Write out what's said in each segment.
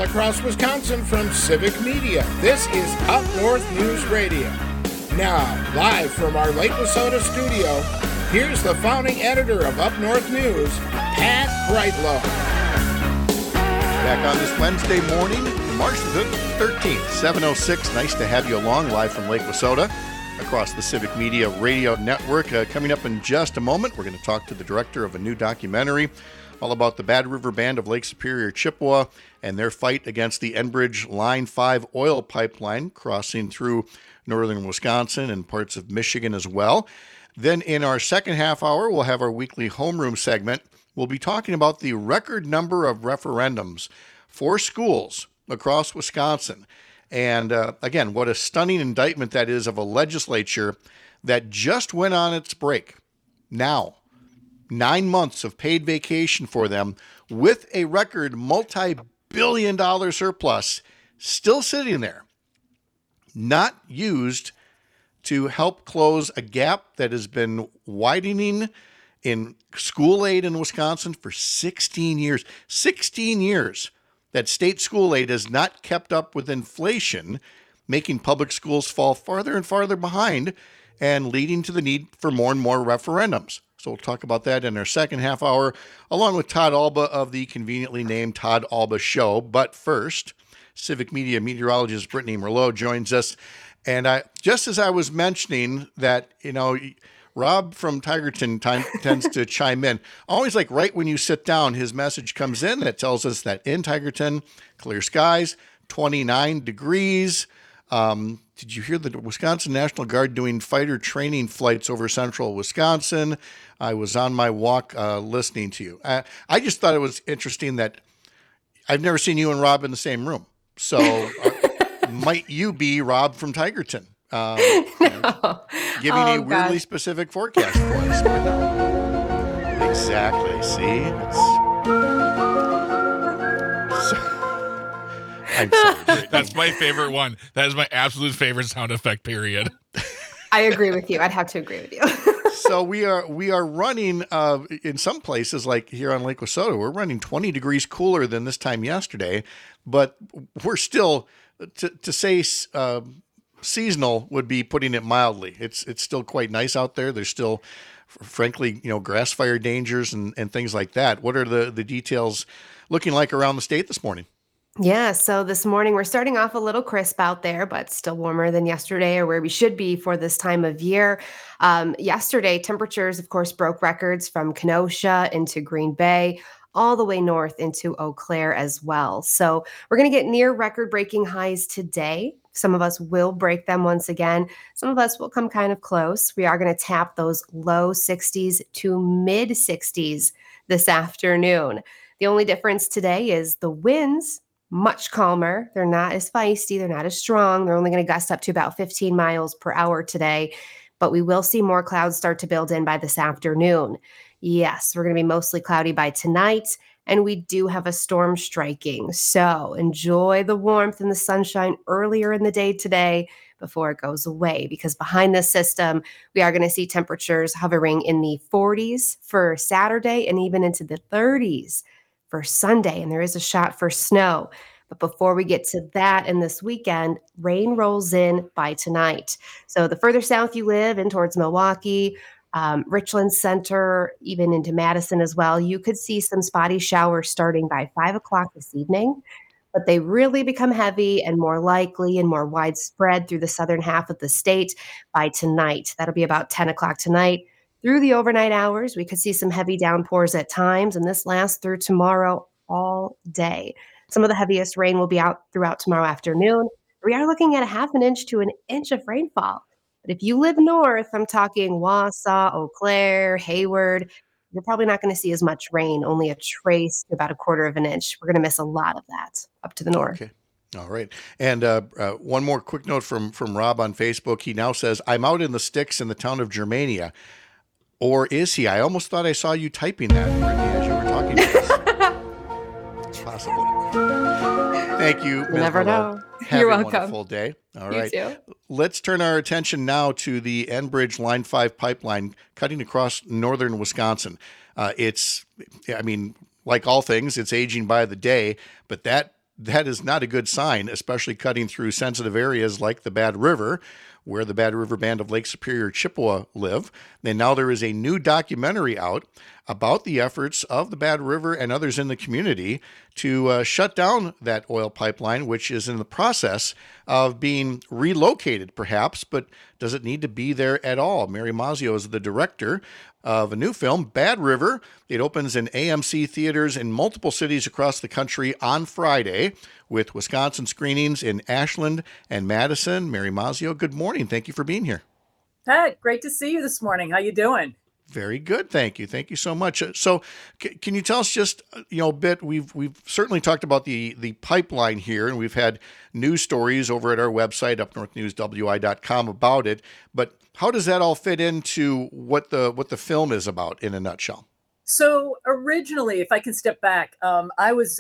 across Wisconsin from Civic Media. This is Up North News Radio. Now, live from our Lake Wissota studio, here's the founding editor of Up North News, Pat Brightlow. Back on this Wednesday morning, March the 13th, 7:06. Nice to have you along live from Lake Wissota across the Civic Media Radio Network. Coming up in just a moment, we're going to talk to the director of a new documentary all about the Bad River Band of Lake Superior, Chippewa, and their fight against the Enbridge Line 5 oil pipeline crossing through northern Wisconsin and parts of Michigan as well. Then in our second half hour, we'll have our weekly homeroom segment. We'll be talking about the record number of referendums for schools across Wisconsin. And again, what a stunning indictment that is of a legislature that just went on its break. Now, 9 months of paid vacation for them with a record multi-billion-dollar surplus still sitting there, not used to help close a gap that has been widening in school aid in Wisconsin for 16 years. 16 years that state school aid has not kept up with inflation, making public schools fall farther and farther behind and leading to the need for more and more referendums. So we'll talk about that in our second half hour, along with Todd Alba of the conveniently named Todd Alba Show. But first, Civic Media meteorologist Brittany Merlot joins us. And just as I was mentioning that, Rob from Tigerton tends to chime in. Always like right when you sit down, his message comes in that tells us that in Tigerton, clear skies, 29 degrees. Did you hear the Wisconsin National Guard doing fighter training flights over central Wisconsin? I was on my walk listening to you. I just thought it was interesting that I've never seen you and Rob in the same room. So might you be Rob from Tigerton? No. Giving a weirdly specific forecast for us. Exactly. See? I'm sorry. That's my favorite one. That is my absolute favorite sound effect, period. I agree with you. I'd have to agree with you. So we are running, in some places, like here on Lake Wissota, we're running 20 degrees cooler than this time yesterday, but we're still, to say seasonal would be putting it mildly. It's still quite nice out there. There's still, frankly, grass fire dangers and things like that. What are the details looking like around the state this morning? Yeah, so this morning we're starting off a little crisp out there, but still warmer than yesterday or where we should be for this time of year. Yesterday, temperatures, of course, broke records from Kenosha into Green Bay, all the way north into Eau Claire as well. So we're going to get near record-breaking highs today. Some of us will break them once again. Some of us will come kind of close. We are going to tap those low 60s to mid 60s this afternoon. The only difference today is the winds. Much calmer. They're not as feisty. They're not as strong. They're only going to gust up to about 15 miles per hour today, but we will see more clouds start to build in by this afternoon. Yes, we're going to be mostly cloudy by tonight, and we do have a storm striking. So enjoy the warmth and the sunshine earlier in the day today before it goes away, because behind this system, we are going to see temperatures hovering in the 40s for Saturday and even into the 30s for Sunday, and there is a shot for snow. But before we get to that and this weekend, rain rolls in by tonight. So the further south you live in towards Milwaukee, Richland Center, even into Madison as well, you could see some spotty showers starting by 5 o'clock this evening, but they really become heavy and more likely and more widespread through the southern half of the state by tonight. That'll be about 10 o'clock tonight. Through the overnight hours, we could see some heavy downpours at times, and this lasts through tomorrow all day. Some of the heaviest rain will be out throughout tomorrow afternoon. We are looking at a half an inch to an inch of rainfall. But if you live north, I'm talking Wausau, Eau Claire, Hayward, you're probably not going to see as much rain, only a trace to about a quarter of an inch. We're going to miss a lot of that up to the north. Okay. All right. And one more quick note from Rob on Facebook. He now says, I'm out in the sticks in the town of Germania. Or is he? I almost thought I saw you typing that, Brittany, as you were talking to us. Possibly. Thank you. You never know. Have You're a welcome. wonderful day. All right. You too. Let's turn our attention now to the Enbridge Line 5 pipeline cutting across northern Wisconsin. Like all things, it's aging by the day, but that that is not a good sign, especially cutting through sensitive areas like the Bad River, where the Bad River Band of Lake Superior Chippewa live. And now there is a new documentary out about the efforts of the Bad River and others in the community to shut down that oil pipeline, which is in the process of being relocated, perhaps, but does it need to be there at all? Mary Mazzio is the director of a new film, Bad River. It opens in AMC theaters in multiple cities across the country on Friday, with Wisconsin screenings in Ashland and Madison. Mary Mazzio, good morning. Thank you for being here. Pat, great to see you this morning. How you doing? Very good, thank you. Thank you so much. So, can you tell us just a bit? We've certainly talked about the pipeline here, and we've had news stories over at our website, upnorthnewswi.com, about it. But how does that all fit into what the film is about in a nutshell? So originally, if I can step back, I'm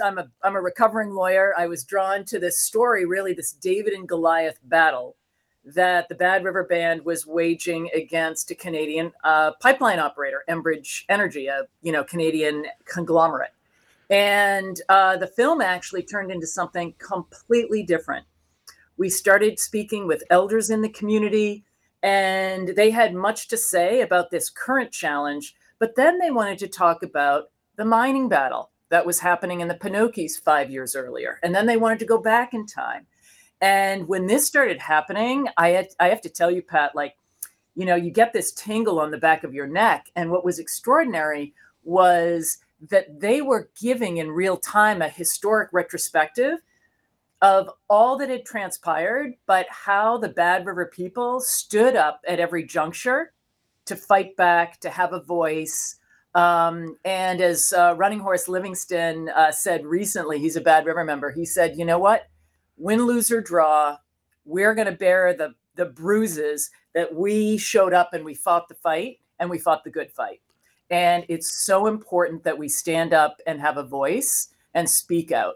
a recovering lawyer. I was drawn to this story, really this David and Goliath battle that the Bad River Band was waging against a Canadian pipeline operator, Enbridge Energy, a Canadian conglomerate. And the film actually turned into something completely different. We started speaking with elders in the community, and they had much to say about this current challenge. But then they wanted to talk about the mining battle that was happening in the Pinokies 5 years earlier. And then they wanted to go back in time. And when this started happening, I have to tell you, Pat, you get this tingle on the back of your neck. And what was extraordinary was that they were giving in real time a historic retrospective of all that had transpired, but how the Bad River people stood up at every juncture to fight back, to have a voice. And as Running Horse Livingston said recently, he's a Bad River member, he said, you know what? Win, lose, or draw, we're going to bear the bruises that we showed up and we fought the fight and we fought the good fight. And it's so important that we stand up and have a voice and speak out.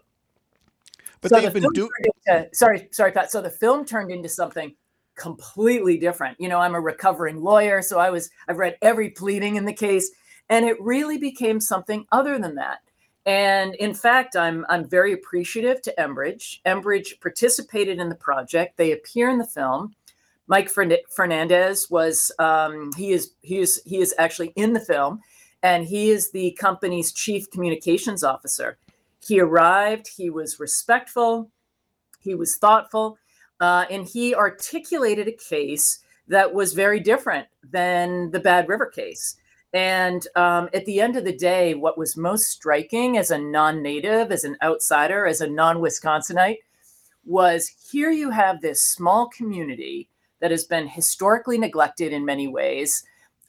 But so they've been doing. Sorry, Pat. So the film turned into something completely different. I'm a recovering lawyer, so I've read every pleading in the case, and it really became something other than that. And in fact, I'm very appreciative to Enbridge. Enbridge participated in the project. They appear in the film. Mike Fernandez was he is actually in the film, and he is the company's chief communications officer. He arrived. He was respectful. He was thoughtful, and he articulated a case that was very different than the Bad River case. And at the end of the day, what was most striking as a non-native, as an outsider, as a non-Wisconsinite, was here you have this small community that has been historically neglected in many ways,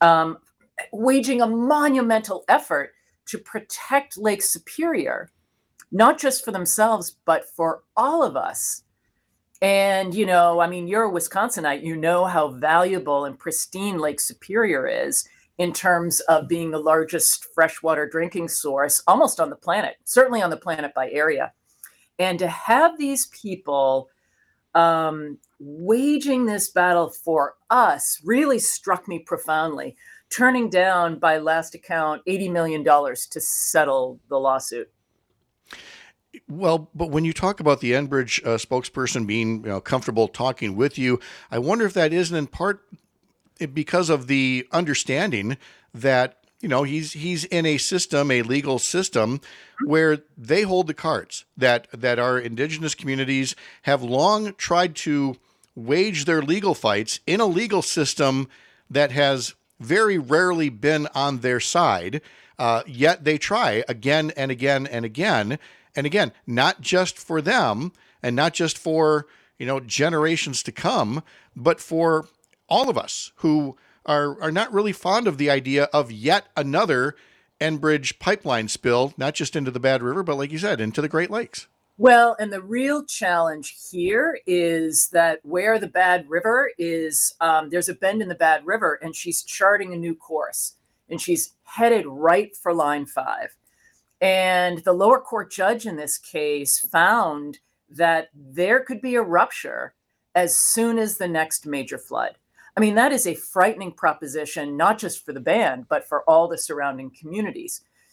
waging a monumental effort to protect Lake Superior, not just for themselves, but for all of us. And, you're a Wisconsinite, you know how valuable and pristine Lake Superior is in terms of being the largest freshwater drinking source almost on the planet, certainly on the planet by area. And to have these people waging this battle for us really struck me profoundly, turning down, by last account, $80 million to settle the lawsuit. Well, but when you talk about the Enbridge spokesperson being comfortable talking with you, I wonder if that isn't in part because of the understanding that he's in a system, a legal system, where they hold the cards, that our indigenous communities have long tried to wage their legal fights in a legal system that has very rarely been on their side, yet they try again and again and again and again, not just for them and not just for generations to come, but for all of us who are not really fond of the idea of yet another Enbridge pipeline spill, not just into the Bad River, but like you said, into the Great Lakes. Well, and the real challenge here is that where the Bad River is, there's a bend in the Bad River, and she's charting a new course, and she's headed right for Line 5. And the lower court judge in this case found that there could be a rupture as soon as the next major flood. I mean, that is a frightening proposition, not just for the band, but for all the surrounding communities.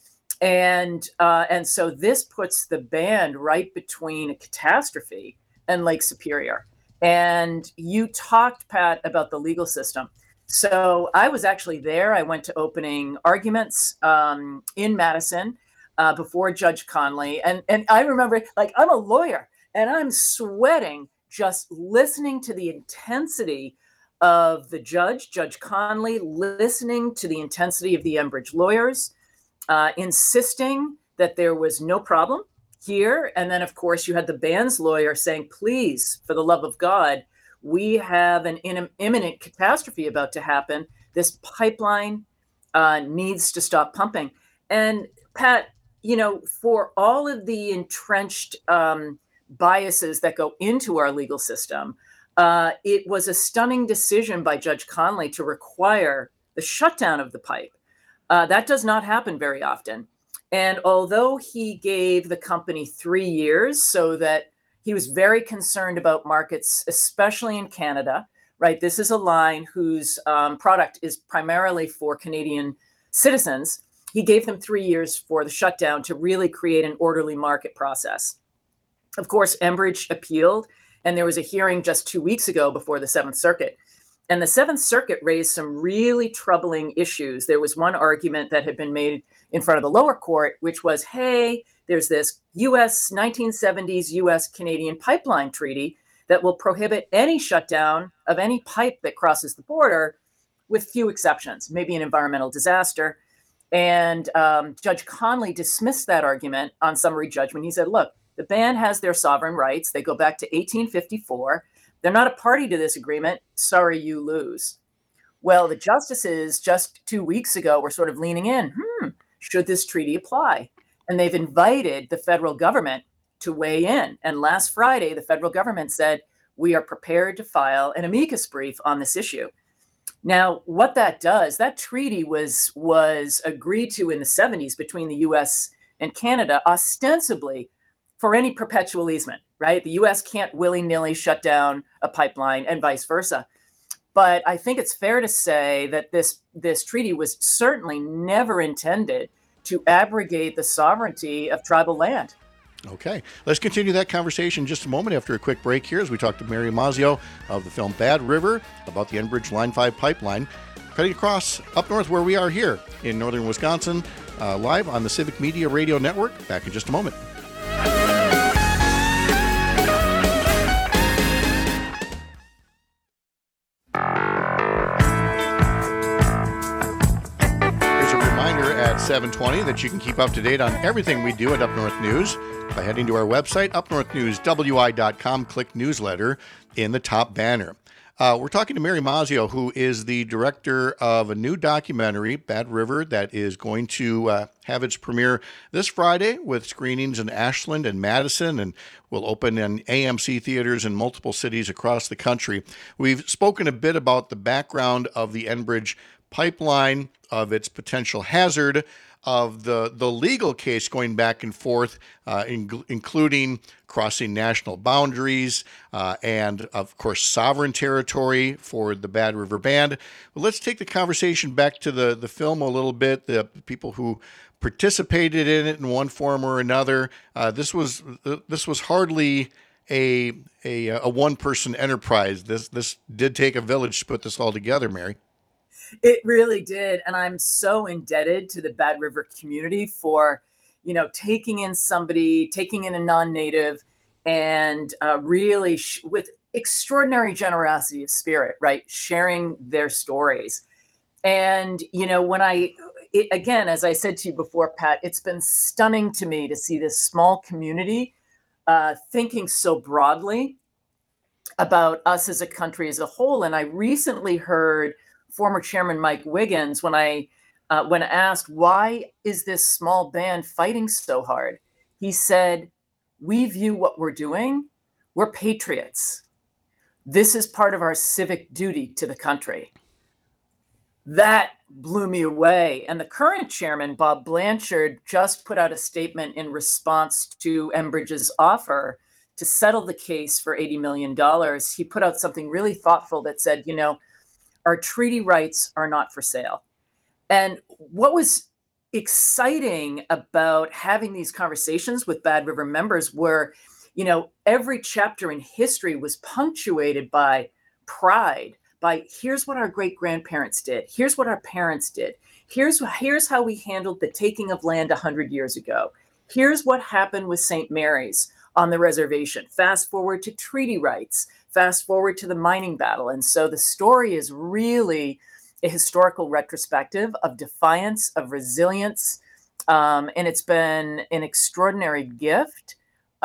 And so this puts the band right between a catastrophe and Lake Superior. And you talked, Pat, about the legal system. So I was actually there. I went to opening arguments in Madison before Judge Conley. And I remember, like, I'm a lawyer and I'm sweating just listening to the intensity of the judge, Judge Conley, listening to the intensity of the Enbridge lawyers, insisting that there was no problem here. And then, of course, you had the band's lawyer saying, please, for the love of God, we have an imminent catastrophe about to happen. This pipeline needs to stop pumping. And Pat, you know, for all of the entrenched biases that go into our legal system, it was a stunning decision by Judge Conley to require the shutdown of the pipe. That does not happen very often. And although he gave the company 3 years so that he was very concerned about markets, especially in Canada, right? This is a line whose product is primarily for Canadian citizens. He gave them 3 years for the shutdown to really create an orderly market process. Of course, Enbridge appealed, and there was a hearing just 2 weeks ago before the Seventh Circuit. And the Seventh Circuit raised some really troubling issues. There was one argument that had been made in front of the lower court, which was, hey, there's this 1970s US-Canadian pipeline treaty that will prohibit any shutdown of any pipe that crosses the border, with few exceptions, maybe an environmental disaster. And Judge Conley dismissed that argument on summary judgment. He said, look, the band has their sovereign rights. They go back to 1854. They're not a party to this agreement. Sorry, you lose. Well, the justices just 2 weeks ago were sort of leaning in. Should this treaty apply? And they've invited the federal government to weigh in. And last Friday, the federal government said, we are prepared to file an amicus brief on this issue. Now, what that does, that treaty was agreed to in the 70s between the US and Canada, ostensibly for any perpetual easement, right? The US can't willy-nilly shut down a pipeline and vice versa. But I think it's fair to say that this treaty was certainly never intended to abrogate the sovereignty of tribal land. Okay, let's continue that conversation in just a moment after a quick break here as we talk to Mary Mazzio of the film Bad River about the Enbridge Line 5 pipeline, cutting across up north where we are here in northern Wisconsin, live on the Civic Media Radio Network. Back in just a moment. Here's a reminder at 7:20 that you can keep up to date on everything we do at Up North News by heading to our website, upnorthnewswi.com, click newsletter in the top banner. We're talking to Mary Mazzio, who is the director of a new documentary, Bad River, that is going to have its premiere this Friday with screenings in Ashland and Madison, and will open in AMC theaters in multiple cities across the country. We've spoken a bit about the background of the Enbridge pipeline, of its potential hazard, of the legal case going back and forth, including crossing national boundaries and, of course, sovereign territory for the Bad River Band. Well, let's take the conversation back to the film a little bit, the people who participated in it in one form or another. This was hardly a one-person enterprise. This did take a village to put this all together, Mary. It really did. And I'm so indebted to the Bad River community for, taking in a non-native and really with extraordinary generosity of spirit, right? Sharing their stories. And, again, as I said to you before, Pat, it's been stunning to me to see this small community thinking so broadly about us as a country as a whole. And I recently heard former Chairman Mike Wiggins, when asked, why is this small band fighting so hard? He said, we view what we're doing, we're patriots. This is part of our civic duty to the country. That blew me away. And the current chairman, Bob Blanchard, just put out a statement in response to Enbridge's offer to settle the case for $80 million. He put out something really thoughtful that said, our treaty rights are not for sale. And what was exciting about having these conversations with Bad River members were, every chapter in history was punctuated by pride, by here's what our great grandparents did. Here's what our parents did. Here's how we handled the taking of land 100 years ago. Here's what happened with St. Mary's on the reservation. Fast forward to treaty rights. Fast forward to the mining battle. And so the story is really a historical retrospective of defiance, of resilience. And it's been an extraordinary gift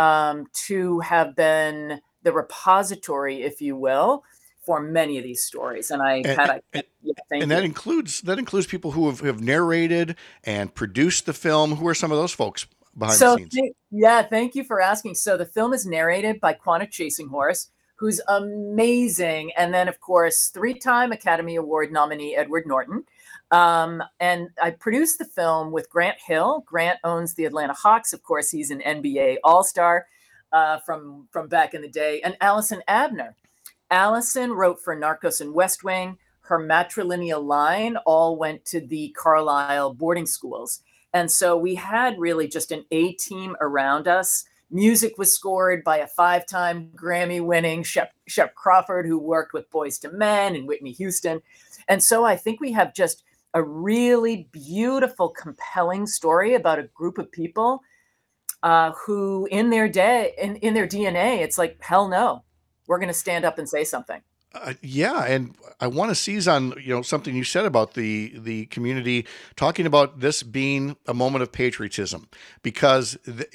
to have been the repository, if you will, for many of these stories. And that includes people who have narrated and produced the film. Who are some of those folks behind the scenes? Thank you for asking. So the film is narrated by Quanah Chasinghorse, who's amazing. And then, of course, 3-time Academy Award nominee Edward Norton. And I produced the film with Grant Hill. Grant owns the Atlanta Hawks. Of course, he's an NBA All-Star from back in the day. And Allison Abner. Allison wrote for Narcos and West Wing. Her matrilineal line all went to the Carlisle boarding schools. And so we had really just an A-team around us. Music was scored by a 5-time Grammy-winning Shep Crawford, who worked with Boyz II Men and Whitney Houston. And so I think we have just a really beautiful, compelling story about a group of people who in their DNA, it's like, hell no, we're going to stand up and say something. And I want to seize on something you said about the community, talking about this being a moment of patriotism, because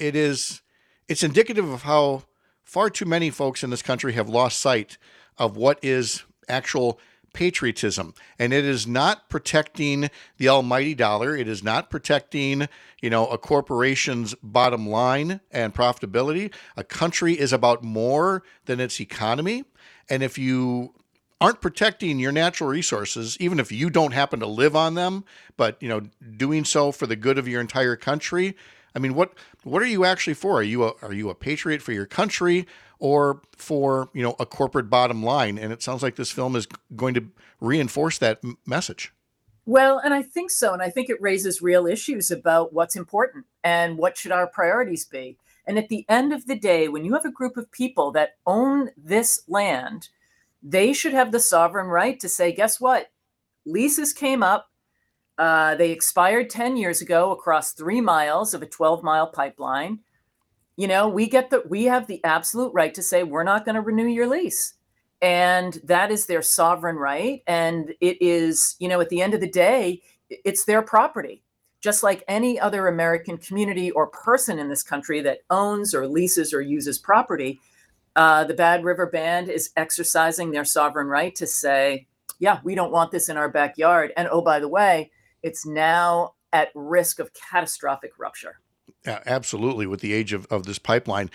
it's indicative of how far too many folks in this country have lost sight of what is actual patriotism. And it is not protecting the almighty dollar. It is not protecting, a corporation's bottom line and profitability. A country is about more than its economy. And if you aren't protecting your natural resources, even if you don't happen to live on them, but, doing so for the good of your entire country, I mean, what are you actually for? Are you a patriot for your country or for, a corporate bottom line? And it sounds like this film is going to reinforce that message. Well, and I think so. And I think it raises real issues about what's important and what should our priorities be. And at the end of the day, when you have a group of people that own this land, they should have the sovereign right to say, guess what? Leases came up. They expired 10 years ago across 3 miles of a 12-mile pipeline. We have the absolute right to say, we're not going to renew your lease. And that is their sovereign right. And it is, at the end of the day, it's their property. Just like any other American community or person in this country that owns or leases or uses property, the Bad River Band is exercising their sovereign right to say, yeah, we don't want this in our backyard. And oh, by the way, it's now at risk of catastrophic rupture. Yeah, absolutely, with the age of this pipeline.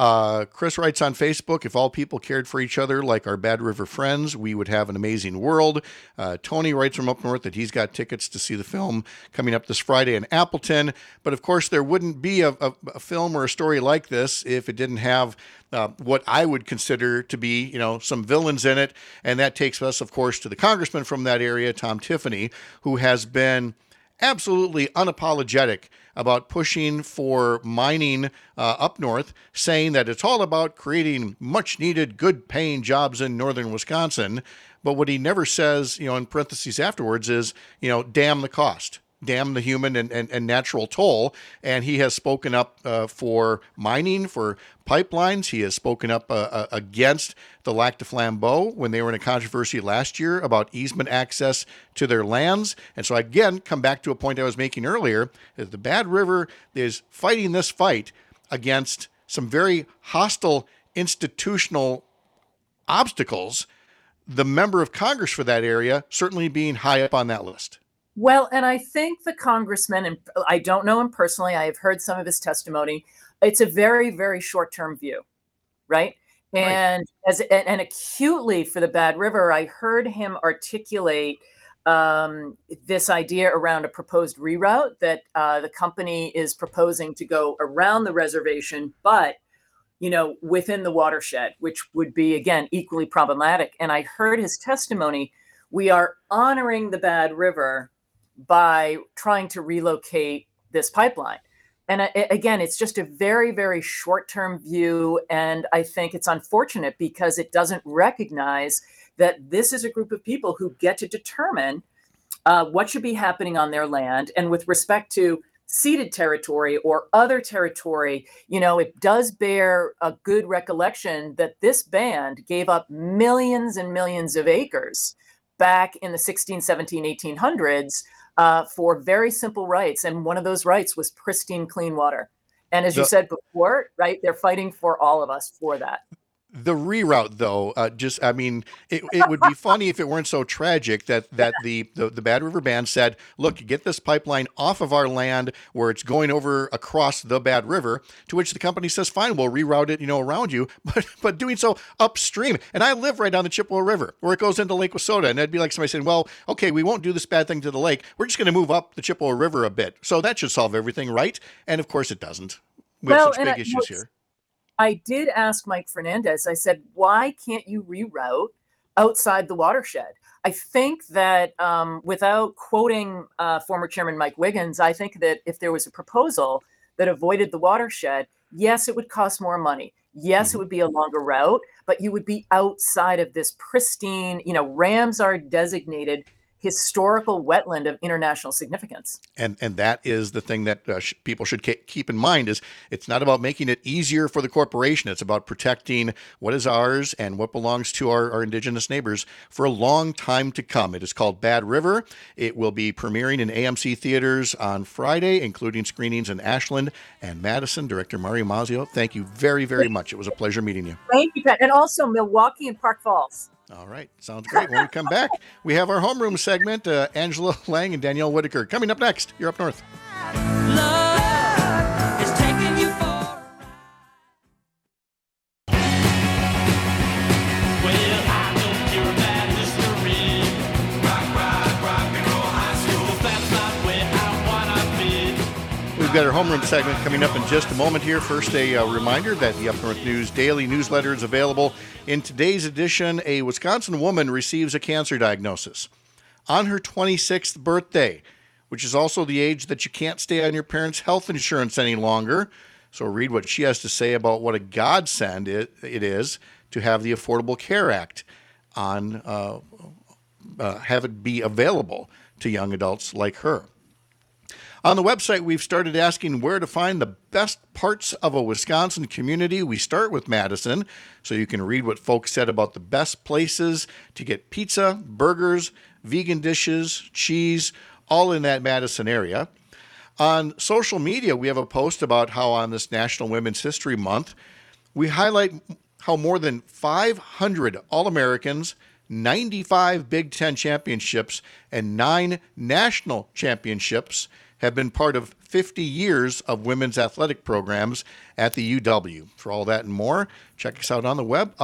Chris writes on Facebook, if all people cared for each other like our Bad River friends, we would have an amazing world. Tony writes from up north that he's got tickets to see the film coming up this Friday in Appleton. But of course, there wouldn't be a film or a story like this if it didn't have what I would consider to be, some villains in it. And that takes us, of course, to the congressman from that area, Tom Tiffany, who has been absolutely unapologetic about pushing for mining up north, saying that it's all about creating much needed, good paying jobs in northern Wisconsin. But what he never says, in parentheses afterwards is, damn the cost. Damn the human and natural toll. And he has spoken up for mining, for pipelines. He has spoken up against the Lac de Flambeau when they were in a controversy last year about easement access to their lands. And so again, come back to a point I was making earlier, is the Bad River is fighting this fight against some very hostile institutional obstacles. The member of Congress for that area certainly being high up on that list. Well, and I think the congressman, and I don't know him personally, I have heard some of his testimony. It's a very, very short-term view, right? And and acutely for the Bad River, I heard him articulate this idea around a proposed reroute that the company is proposing to go around the reservation, but within the watershed, which would be, again, equally problematic. And I heard his testimony. We are honoring the Bad River by trying to relocate this pipeline. And again, it's just a very, very short-term view. And I think it's unfortunate because it doesn't recognize that this is a group of people who get to determine what should be happening on their land. And with respect to ceded territory or other territory, it does bear a good recollection that this band gave up millions and millions of acres back in the 16, 17, 1800s for very simple rights. And one of those rights was pristine, clean water. And as you said before, right, they're fighting for all of us for that. The reroute, though, it would be funny if it weren't so tragic that the Bad River Band said, look, get this pipeline off of our land where it's going over across the Bad River, to which the company says, fine, we'll reroute it, around you, but doing so upstream. And I live right on the Chippewa River where it goes into Lake Wissota. And that'd be like somebody saying, well, okay, we won't do this bad thing to the lake. We're just going to move up the Chippewa River a bit. So that should solve everything, right? And of course it doesn't. We have such big issues here. I did ask Mike Fernandez, I said, why can't you reroute outside the watershed? I think that without quoting former Chairman Mike Wiggins, I think that if there was a proposal that avoided the watershed, yes, it would cost more money. Yes, it would be a longer route, but you would be outside of this pristine, Ramsar designated historical wetland of international significance. And that is the thing that people should keep in mind is it's not about making it easier for the corporation. It's about protecting what is ours and what belongs to our indigenous neighbors for a long time to come. It is called Bad River. It will be premiering in AMC theaters on Friday, including screenings in Ashland and Madison. Director Mario Mazzio, thank you very, very much. It was a pleasure meeting you. Thank you, Pat. And also Milwaukee and Park Falls. All right. Sounds great. When we come back, we have our homeroom segment, Angela Lang and Danielle Whitaker. Coming up next, you're Up North. Love is taking you for... Well, I know you're a bad history. Rock and roll high school. That's not where I wanna be. We've got our homeroom segment coming up in just a moment here. First, a reminder that the Up North News Daily newsletter is available. In today's edition, a Wisconsin woman receives a cancer diagnosis on her 26th birthday, which is also the age that you can't stay on your parents' health insurance any longer. So read what she has to say about what a godsend it is to have the Affordable Care Act on have it be available to young adults like her. On the website, we've started asking where to find the best parts of a Wisconsin community. We start with Madison, so you can read what folks said about the best places to get pizza, burgers, vegan dishes, cheese, all in that Madison area. On social media, we have a post about how on this National Women's History Month, we highlight how more than 500 All-Americans, 95 Big Ten championships, and 9 national championships have been part of 50 years of women's athletic programs at the UW. For all that and more, check us out on the web,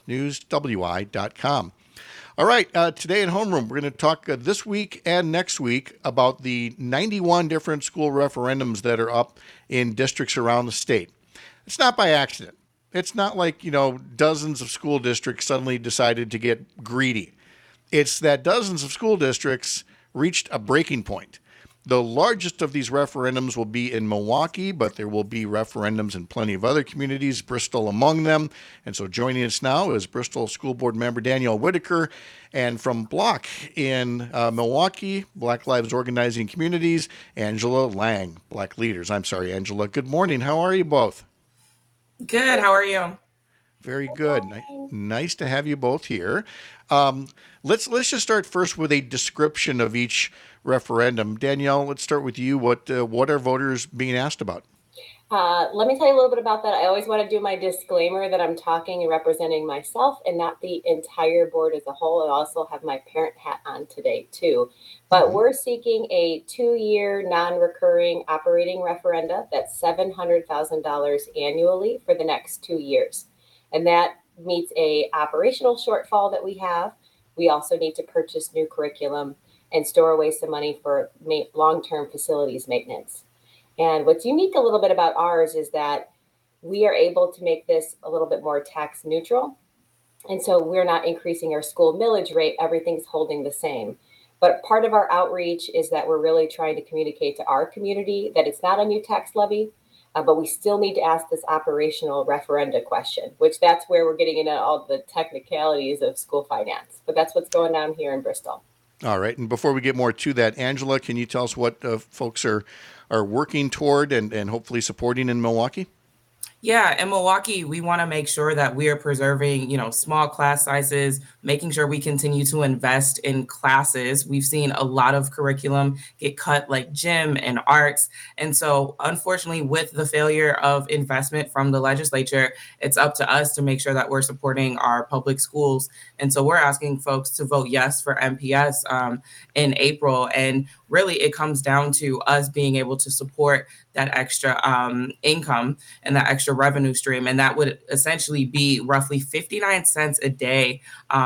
upnorthnewswi.com. All right, today in Homeroom, we're going to talk this week and next week about the 91 different school referendums that are up in districts around the state. It's not by accident. It's not like, dozens of school districts suddenly decided to get greedy. It's that dozens of school districts reached a breaking point. The largest of these referendums will be in Milwaukee, but there will be referendums in plenty of other communities, Bristol among them. And so joining us now is Bristol School Board member Danielle Whitaker, and from Block in Milwaukee, Black Lives Organizing Communities, Angela Lang, Black Leaders. I'm sorry, Angela. Good morning. How are you both? Good. How are you? Very good. Nice to have you both here. Let's just start first with a description of each referendum. Danielle, let's start with you. What are voters being asked about? Let me tell you a little bit about that. I always want to do my disclaimer that I'm talking and representing myself and not the entire board as a whole. I also have my parent hat on today too. But we're seeking a 2-year non-recurring operating referenda that's $700,000 annually for the next 2 years. And that meets a operational shortfall that we have. We also need to purchase new curriculum and store away some money for long-term facilities maintenance. And what's unique a little bit about ours is that we are able to make this a little bit more tax neutral. And so we're not increasing our school millage rate. Everything's holding the same. But part of our outreach is that we're really trying to communicate to our community that it's not a new tax levy, but we still need to ask this operational referenda question, which that's where we're getting into all the technicalities of school finance. But that's what's going on here in Bristol. All right. And before we get more to that, Angela, can you tell us what folks are working toward and hopefully supporting in Milwaukee? Yeah, in Milwaukee, we want to make sure that we are preserving, small class sizes, making sure we continue to invest in classes. We've seen a lot of curriculum get cut, like gym and arts. And so, unfortunately, with the failure of investment from the legislature, it's up to us to make sure that we're supporting our public schools. And so we're asking folks to vote yes for MPS in April. And really, it comes down to us being able to support that extra income and that extra revenue stream. And that would essentially be roughly 59 cents a day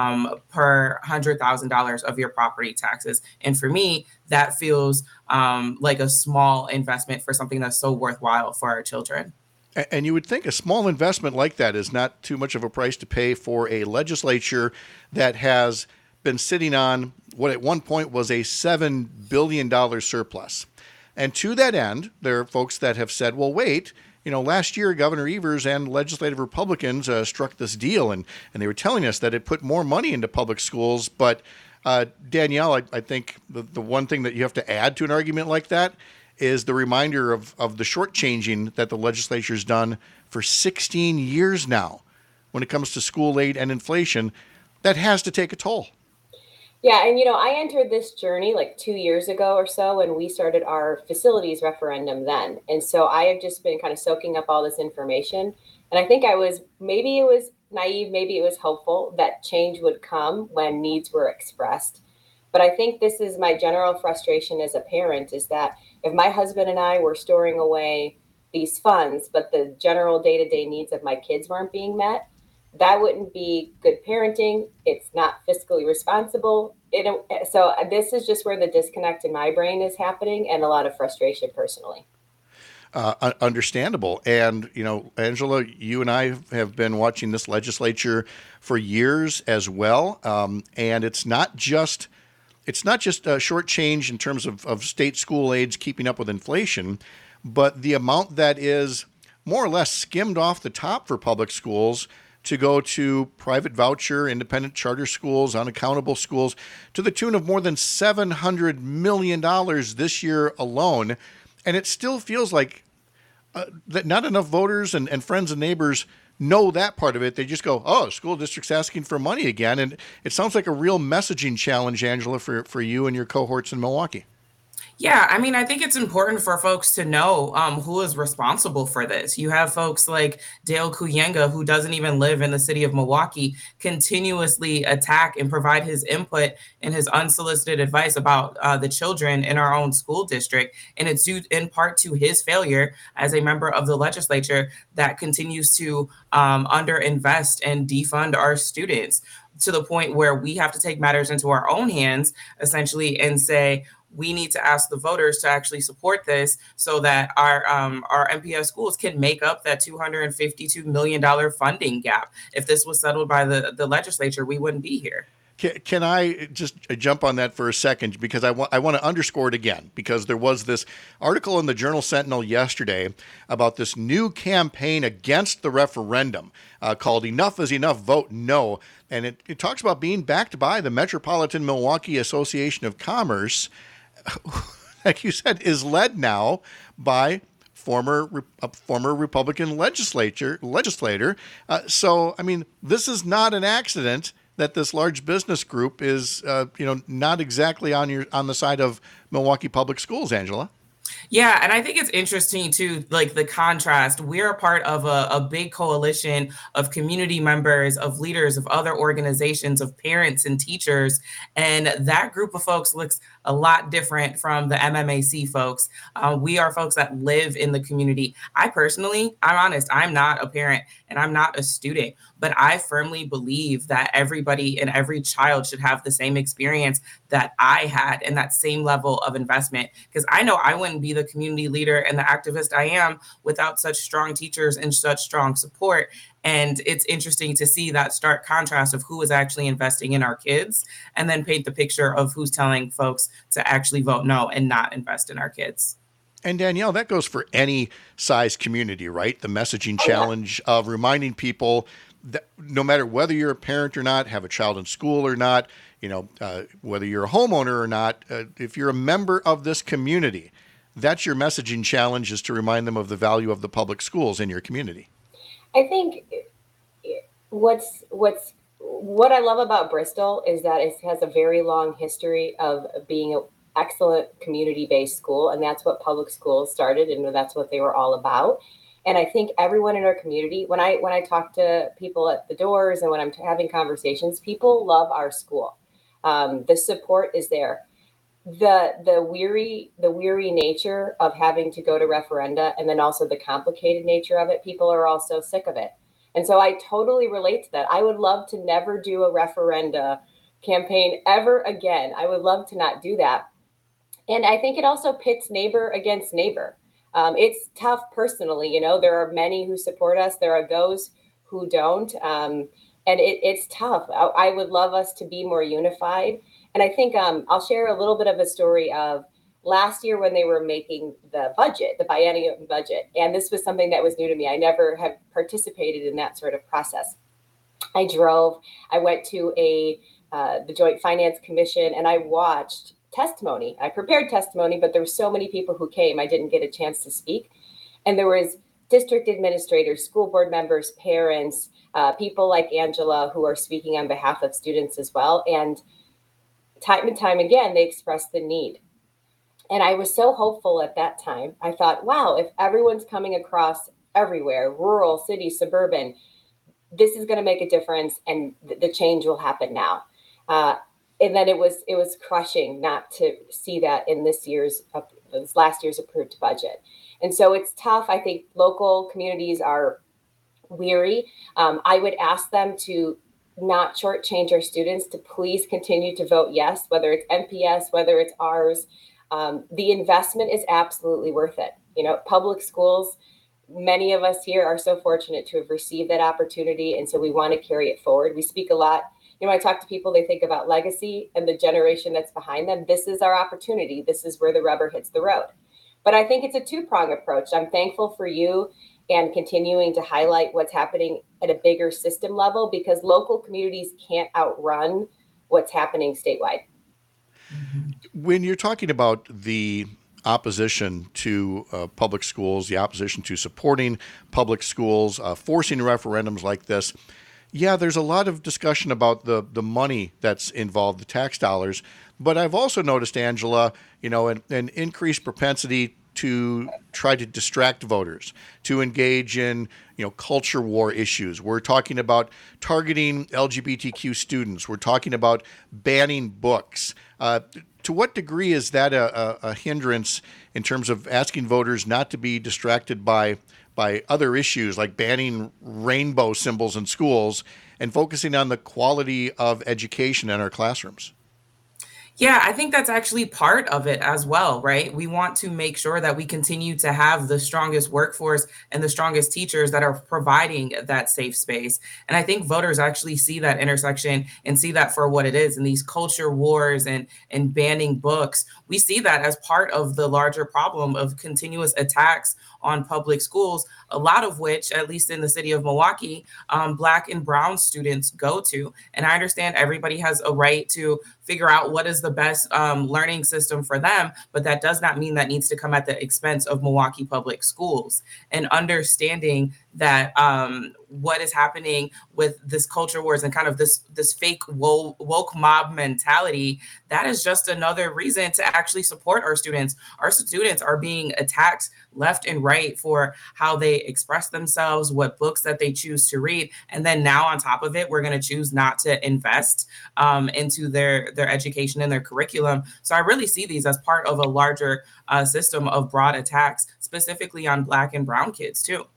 per $100,000 of your property taxes. And for me, that feels like a small investment for something that's so worthwhile for our children. And you would think a small investment like that is not too much of a price to pay for a legislature that has been sitting on what at one point was a $7 billion surplus. And to that end, there are folks that have said, well, wait, last year, Governor Evers and legislative Republicans struck this deal, and they were telling us that it put more money into public schools. But Danielle, I think the one thing that you have to add to an argument like that is the reminder of the shortchanging that the legislature's done for 16 years now when it comes to school aid and inflation. That has to take a toll. Yeah, and I entered this journey like 2 years ago or so when we started our facilities referendum then. And so I have just been kind of soaking up all this information. And I think maybe it was naive, maybe it was hopeful that change would come when needs were expressed. But I think this is my general frustration as a parent, is that if my husband and I were storing away these funds, but the general day-to-day needs of my kids weren't being met, that wouldn't be good parenting. It's not fiscally responsible. So this is just where the disconnect in my brain is happening, and a lot of frustration personally. Understandable. And, Angela, you and I have been watching this legislature for years as well. And it's not just a short change in terms of state school aids keeping up with inflation, but the amount that is more or less skimmed off the top for public schools to go to private voucher, independent charter schools, unaccountable schools, to the tune of more than $700 million this year alone. And it still feels like that not enough voters and friends and neighbors know that part of it. They just go, oh, school district's asking for money again. And it sounds like a real messaging challenge, Angela, for you and your cohorts in Milwaukee. Yeah, I think it's important for folks to know who is responsible for this. You have folks like Dale Kuyenga, who doesn't even live in the city of Milwaukee, continuously attack and provide his input and his unsolicited advice about the children in our own school district. And it's due in part to his failure as a member of the legislature that continues to underinvest and defund our students to the point where we have to take matters into our own hands, essentially, and say, we need to ask the voters to actually support this so that our MPS schools can make up that $252 million funding gap. If this was settled by the legislature, we wouldn't be here. Can I just jump on that for a second? Because I want to underscore it again, because there was this article in the Journal Sentinel yesterday about this new campaign against the referendum called Enough is Enough, Vote No. And it talks about being backed by the Metropolitan Milwaukee Association of Commerce, like you said, is led now by former Republican legislator. So, this is not an accident that this large business group is, not exactly on the side of Milwaukee Public Schools, Angela. Yeah, and I think it's interesting too, like the contrast. We're a part of a big coalition of community members, of leaders, of other organizations, of parents and teachers. And that group of folks looks a lot different from the MMAC folks. We are folks that live in the community. I'm honest, I'm not a parent and I'm not a student, but I firmly believe that everybody and every child should have the same experience that I had and that same level of investment, because I know I wouldn't be be the community leader and the activist I am without such strong teachers and such strong support. And it's interesting to see that stark contrast of who is actually investing in our kids and then paint the picture of who's telling folks to actually vote no and not invest in our kids. And Danielle, that goes for any size community, right? The messaging challenge of reminding people that no matter whether you're a parent or not, have a child in school or not, whether you're a homeowner or not, if you're a member of this community, that's your messaging challenge, is to remind them of the value of the public schools in your community. I think what I love about Bristol is that it has a very long history of being an excellent community-based school, and that's what public schools started, and that's what they were all about. And I think everyone in our community, when I talk to people at the doors and when I'm having conversations, people love our school. The support is there. The weary nature of having to go to referenda, and then also the complicated nature of it, people are also sick of it. And so I totally relate to that. I would love to never do a referenda campaign ever again. I would love to not do that. And I think it also pits neighbor against neighbor. It's tough personally, there are many who support us. There are those who don't. And it's tough. I would love us to be more unified. And I think I'll share a little bit of a story of last year when they were making the budget, the biennial budget. And this was something that was new to me. I never have participated in that sort of process. I went to the Joint Finance Commission, and I watched testimony. I prepared testimony, but there were so many people who came, I didn't get a chance to speak. And there was district administrators, school board members, parents, people like Angela who are speaking on behalf of students as well. And time again, they expressed the need. And I was so hopeful at that time. I thought, wow, if everyone's coming across everywhere, rural, city, suburban, this is going to make a difference, and the change will happen now. And then it was crushing not to see that in this last year's approved budget. And so it's tough. I think local communities are weary. I would ask them to not shortchange our students, to please continue to vote yes, whether it's MPS, whether it's ours. The investment is absolutely worth it. Public schools, many of us here are so fortunate to have received that opportunity. And so we want to carry it forward. We speak a lot. When I talk to people, they think about legacy and the generation that's behind them. This is our opportunity. This is where the rubber hits the road. But I think it's a two-pronged approach. I'm thankful for you and continuing to highlight what's happening at a bigger system level, because local communities can't outrun what's happening statewide. When you're talking about the opposition to public schools, the opposition to supporting public schools, forcing referendums like this, yeah, there's a lot of discussion about the money that's involved, the tax dollars. But I've also noticed, Angela, an increased propensity to try to distract voters, to engage in, culture war issues. We're talking about targeting LGBTQ students. We're talking about banning books. To what degree is that a hindrance in terms of asking voters not to be distracted by other issues like banning rainbow symbols in schools and focusing on the quality of education in our classrooms? Yeah, I think that's actually part of it as well, right? We want to make sure that we continue to have the strongest workforce and the strongest teachers that are providing that safe space. And I think voters actually see that intersection and see that for what it is. And these culture wars and banning books, we see that as part of the larger problem of continuous attacks on public schools, a lot of which, at least in the city of Milwaukee, Black and Brown students go to. And I understand everybody has a right to figure out what is the best learning system for them, but that does not mean that needs to come at the expense of Milwaukee public schools. And understanding that what is happening with this culture wars and kind of this fake woke mob mentality, that is just another reason to actually support our students. Our students are being attacked left and right for how they express themselves, what books that they choose to read. And then now on top of it, we're going to choose not to invest into their education and their curriculum. So I really see these as part of a larger system of broad attacks, specifically on Black and Brown kids too.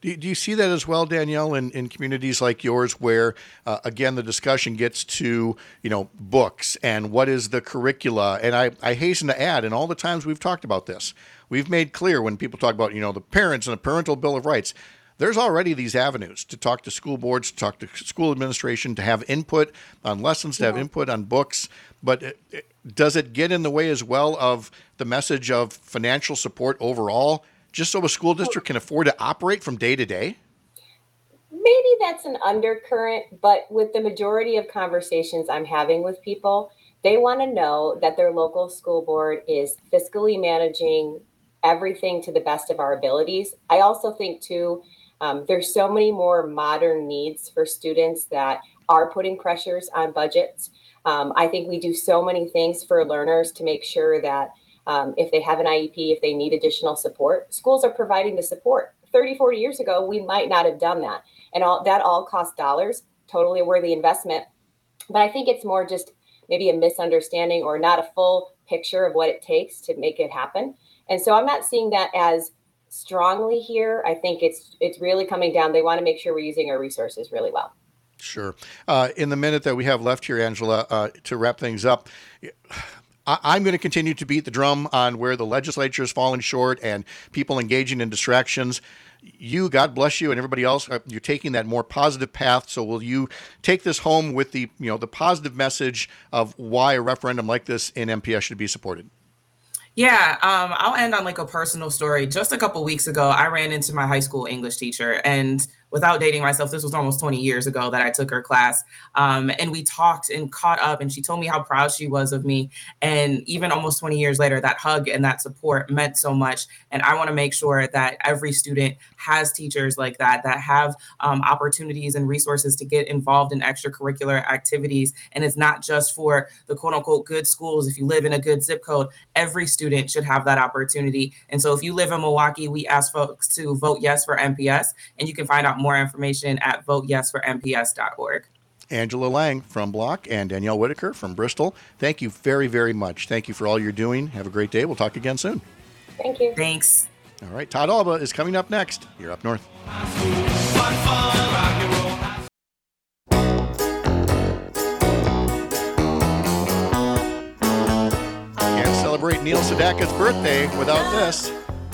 Do you see that as well, Danielle, in communities like yours where, again, the discussion gets to, books and what is the curricula? And I hasten to add, and all the times we've talked about this, we've made clear when people talk about, the parents and the parental bill of rights, there's already these avenues to talk to school boards, to talk to school administration, to have input on lessons, to have input on books. But does it get in the way as well of the message of financial support overall, just so a school district can afford to operate from day to day? Maybe that's an undercurrent, but with the majority of conversations I'm having with people, they want to know that their local school board is fiscally managing everything to the best of our abilities. I also think, too, there's so many more modern needs for students that are putting pressures on budgets. I think we do so many things for learners to make sure that if they have an IEP, if they need additional support, schools are providing the support. 30, 40 years ago, we might not have done that. And that all costs dollars, totally a worthy investment. But I think it's more just maybe a misunderstanding or not a full picture of what it takes to make it happen. And so I'm not seeing that as strongly here. I think it's really coming down. They want to make sure we're using our resources really well. Sure. In the minute that we have left here, Angela, to wrap things up, I'm going to continue to beat the drum on where the legislature has fallen short and people engaging in distractions. You, God bless you, and everybody else, you're taking that more positive path. So will you take this home with the positive message of why a referendum like this in MPS should be supported? Yeah, I'll end on like a personal story. Just a couple weeks ago, I ran into my high school English teacher, and without dating myself, this was almost 20 years ago that I took her class. And we talked and caught up, and she told me how proud she was of me. And even almost 20 years later, that hug and that support meant so much. And I want to make sure that every student has teachers like that have opportunities and resources to get involved in extracurricular activities. And it's not just for the quote unquote good schools. If you live in a good zip code, every student should have that opportunity. And so if you live in Milwaukee, we ask folks to vote yes for MPS, and you can find out more information at voteyesformps.org. Angela Lang from Block and Danielle Whitaker from Bristol, thank you very, very much. Thank you for all you're doing. Have a great day. We'll talk again soon. Thank you. Thanks. All right. Todd Alba is coming up next. You're Up North. Can't celebrate Neil Sedaka's birthday without this.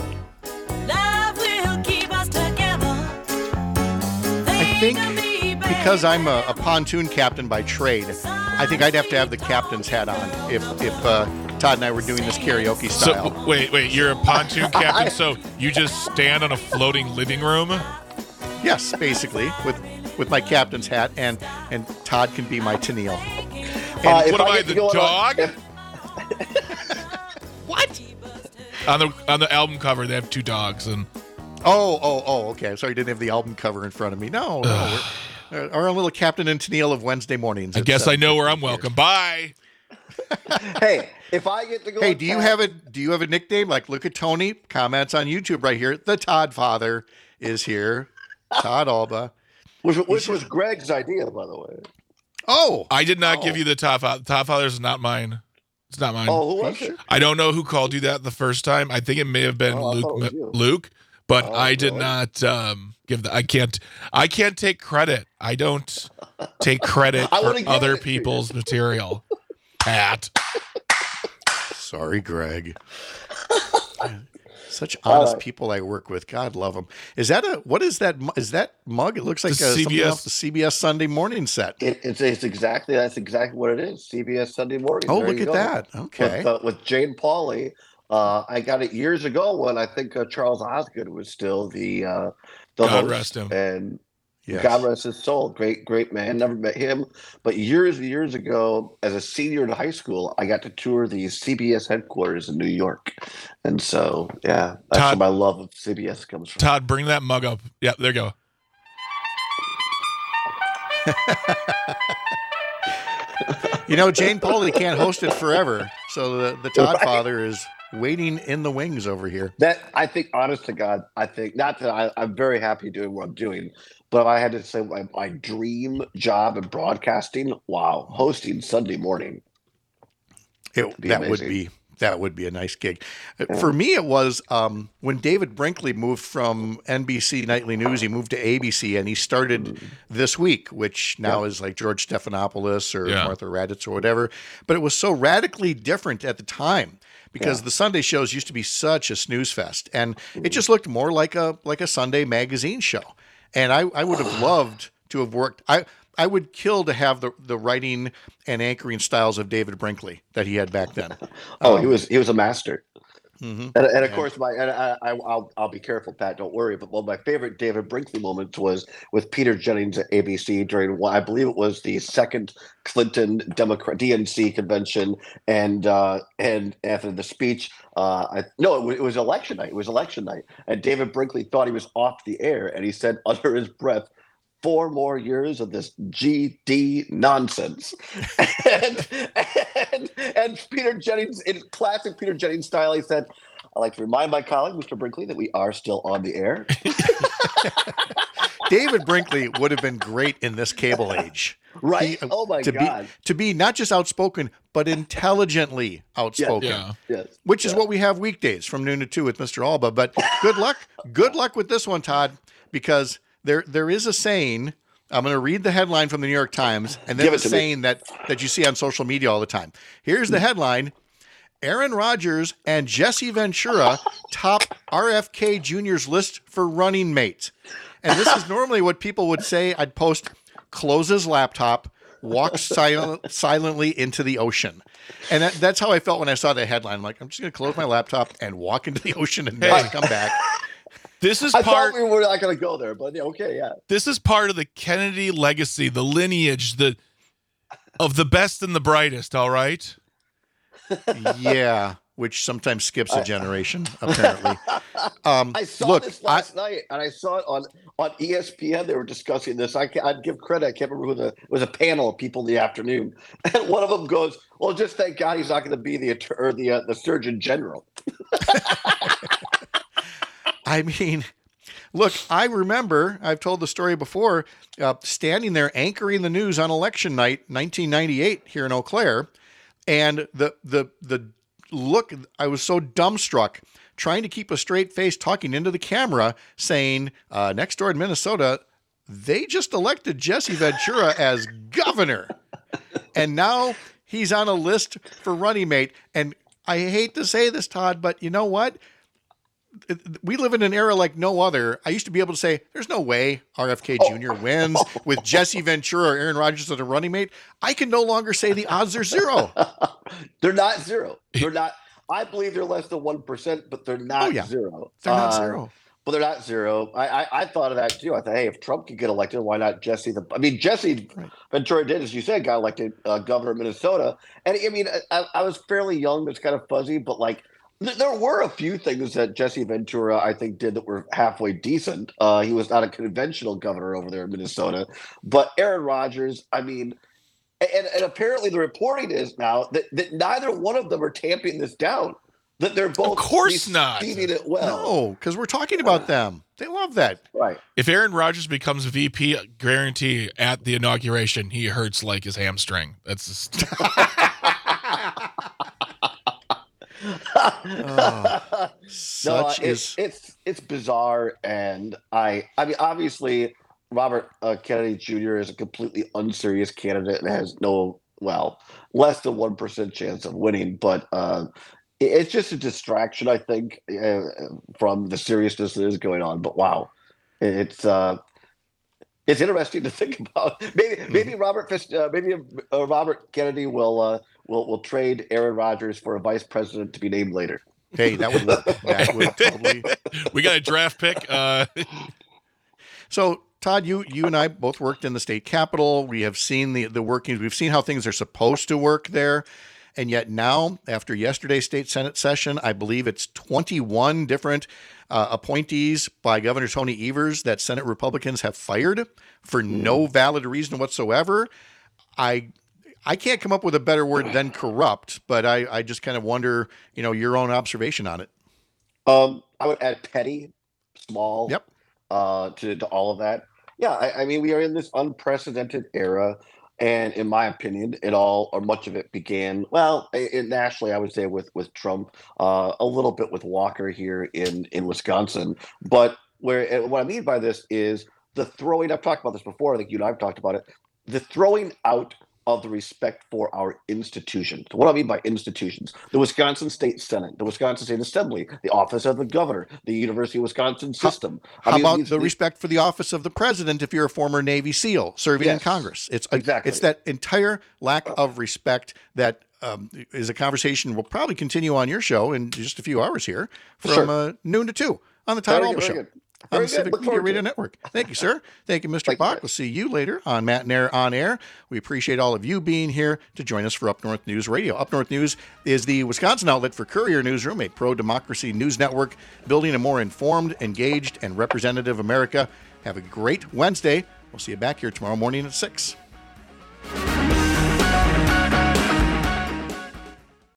I think because I'm a pontoon captain by trade, I think I'd have to have the captain's hat on if Todd and I were doing this karaoke style. So wait, you're a pontoon captain, so you just stand on a floating living room? Yes, basically, with my captain's hat, and Todd can be my Tennille. And what am I, the dog? What? On the album cover, they have two dogs, and Oh, okay. I'm sorry you didn't have the album cover in front of me. No. Our own little Captain and Tennille of Wednesday mornings. I guess I know where I'm welcome. Bye. Hey, if I get to go. Hey, do you have a nickname? Like, look at Tony. Comments on YouTube right here. The Todd Father is here. Todd Alba. Which was Greg's idea, by the way. Oh. I did not give you the Todd Father. Todd Father is not mine. It's not mine. Oh, who was it? I don't know who called you that the first time. I think it may have been Luke. But I did not give the. I can't take credit. I don't take credit for other people's material. Pat. Sorry, Greg. Such honest people I work with. God love them. What is that? Is that mug? It looks like something off the CBS Sunday Morning set. That's exactly what it is. CBS Sunday Morning. Oh, look at that. Okay. With Jane Pauley. I got it years ago when I think Charles Osgood was still the God host. Rest him. And yes. God rest his soul. Great man. Never met him. But years ago, as a senior in high school, I got to tour the CBS headquarters in New York. And so, yeah, that's where my love of CBS comes from. Todd, bring that mug up. Yeah, there you go. Jane Pauley can't host it forever. So the Todd Father is waiting in the wings over here. That I think, honest to God, not that I'm very happy doing what I'm doing, but if I had to say my dream job in broadcasting, hosting Sunday morning. That would be That would be a nice gig. For me, it was when David Brinkley moved from NBC Nightly News, he moved to ABC, and he started This Week, which now is like George Stephanopoulos or Martha Raddatz or whatever. But it was so radically different at the time because the Sunday shows used to be such a snooze fest, and it just looked more like a Sunday magazine show. And I would have loved to have worked. I would kill to have the writing and anchoring styles of David Brinkley that he had back then. He was a master. Mm-hmm. And of course, I'll be careful, Pat. Don't worry. But one of my favorite David Brinkley moments was with Peter Jennings at ABC during I believe it was the second Clinton DNC convention, and after the speech, it was election night. It was election night, and David Brinkley thought he was off the air, and he said under his breath, 4 more years of this GD nonsense. and Peter Jennings, in classic Peter Jennings style, he said, I'd like to remind my colleague, Mr. Brinkley, that we are still on the air. David Brinkley would have been great in this cable age. Right? God. To be not just outspoken, but intelligently outspoken. Yes. Which is what we have weekdays from noon to 2 with Mr. Alba. But good luck. Good luck with this one, Todd, because there is a saying. I'm going to read the headline from the New York Times, and then the saying that you see on social media all the time. Here's the headline: Aaron Rodgers and Jesse Ventura top RFK Jr.'s list for running mate. And this is normally what people would say. I'd post, close his laptop, walk silently into the ocean. And that's how I felt when I saw the headline. I'm like, I'm just going to close my laptop and walk into the ocean and never come back. This is I thought we were not going to go there, but This is part of the Kennedy legacy, the lineage of the best and the brightest, all right? Yeah, which sometimes skips a generation, apparently. I saw this last night, and I saw it on ESPN. They were discussing this. I'd give credit. I can't remember who it was a panel of people in the afternoon. And one of them goes, well, just thank God he's not going to be the Surgeon General. I mean, look, I remember, I've told the story before, standing there anchoring the news on election night, 1998 here in Eau Claire, and the look, I was so dumbstruck, trying to keep a straight face, talking into the camera, saying, next door in Minnesota, they just elected Jesse Ventura as governor. And now he's on a list for running mate. And I hate to say this, Todd, but you know what? We live in an era like no other. I used to be able to say, there's no way RFK Jr. wins with Jesse Ventura or Aaron Rodgers as a running mate. I can no longer say the odds are 0. They're not 0. They're not. I believe they're less than 1%, but they're not 0. They're not 0. But they're not 0. I thought of that too. I thought, hey, if Trump could get elected, why not Jesse? Jesse Ventura did, as you said, got elected governor of Minnesota. And I mean, I was fairly young. It's kind of fuzzy, but like, there were a few things that Jesse Ventura, I think, did that were halfway decent. He was not a conventional governor over there in Minnesota. But Aaron Rodgers, I mean, and apparently the reporting is now that neither one of them are tamping this down. That they're both, of course, not receiving it well. No, because we're talking about them. They love that. Right. If Aaron Rodgers becomes VP, guarantee at the inauguration he hurts like his hamstring. That's just... It's bizarre, and I mean, obviously, Robert Kennedy Jr. is a completely unserious candidate and has less than 1% chance of winning. But it's just a distraction, I think, from the seriousness that is going on. But wow, it's interesting to think about. Maybe Robert Kennedy will trade Aaron Rodgers for a vice president to be named later. Hey, that would totally. We got a draft pick. So, Todd, you and I both worked in the state capitol. We have seen the workings. We've seen how things are supposed to work there. And yet now, after yesterday's state Senate session, I believe it's 21 different appointees by Governor Tony Evers that Senate Republicans have fired for no valid reason whatsoever. I can't come up with a better word than corrupt, but I just kind of wonder, your own observation on it. I would add petty, small, to all of that. Yeah, I mean, we are in this unprecedented era, And in my opinion, it all or much of it began, well, nationally, I would say with Trump, a little bit with Walker here in Wisconsin. But what I mean by this is the throwing, I've talked about this before, I think you and I have talked about it, the throwing out of the respect for our institutions. What do I mean by institutions? The Wisconsin State Senate, the Wisconsin State Assembly, the office of the governor, the University of Wisconsin system. How about the respect for the office of the president if you're a former Navy SEAL serving in Congress? It's exactly. It's that entire lack of respect that is a conversation we'll probably continue on your show in just a few hours here from noon to 2 on the Todd Alba Show. Good. On the Civic Media Radio Network. Thank you, sir. Thank you, Mr. Bach. We'll see you later on Matt and Air on Air. We appreciate all of you being here to join us for Up North News Radio. Up North News is the Wisconsin outlet for Courier Newsroom, a pro-democracy news network building a more informed, engaged, and representative America. Have a great Wednesday. We'll see you back here tomorrow morning at 6.